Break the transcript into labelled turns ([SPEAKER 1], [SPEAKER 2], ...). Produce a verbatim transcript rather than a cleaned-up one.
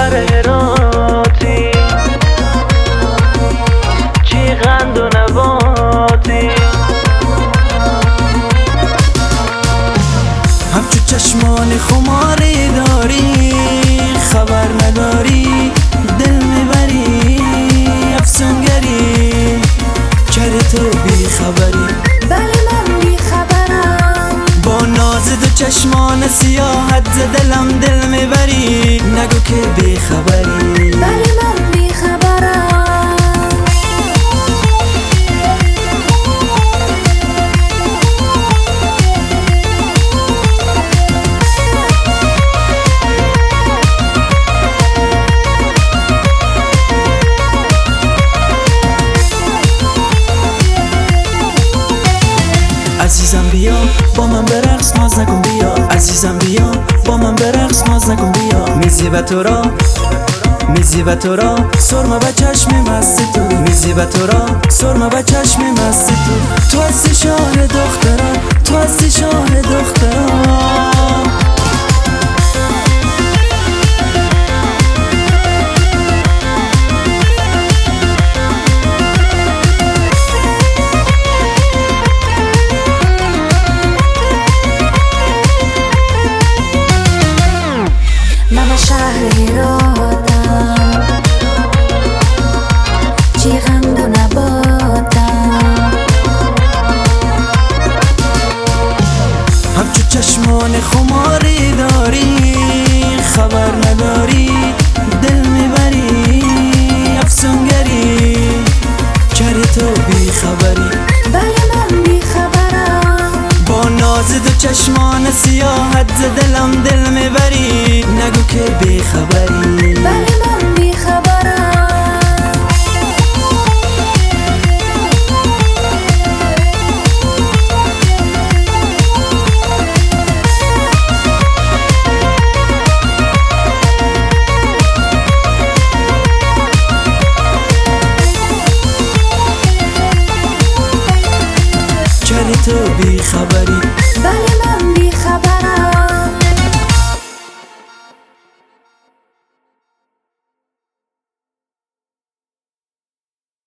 [SPEAKER 1] شهر هراتی، چی قند و نباتی،
[SPEAKER 2] همچو چشمان خماری داری، خبر نداری دل میبری، افسونگری کرده تو بی خبری.
[SPEAKER 3] بله من بی خبرم،
[SPEAKER 2] با ناز دو چشمان سیاحت ز دلم دل میبری، نگو که بی خبری.
[SPEAKER 3] بله من بی خبرم.
[SPEAKER 2] عزیزم بیا با من برقص ناز نکن، بیا عزیزم بیا با من برقص ناز نکن، بیا میزیبه تو را میزیبه تو را سرمه به چشم مست تو، میزیبه تو را سرمه به چشم مست تو. تو هستی شاه دخترم، تو هستی شاه دخترم.
[SPEAKER 3] من شهر هراتم، چی غند و نباتم،
[SPEAKER 2] همچو چشمان خماری داری، خبر نداری دل میبری، افسونگری کرده تو بی خبری.
[SPEAKER 3] بله من بی خبرم،
[SPEAKER 2] با ناز دو چشمان سیاحت ز دلم دل میبری، نگو که بی خبری.
[SPEAKER 3] بله من بی خبرم.
[SPEAKER 2] کرده تو بی خبری.
[SPEAKER 3] بله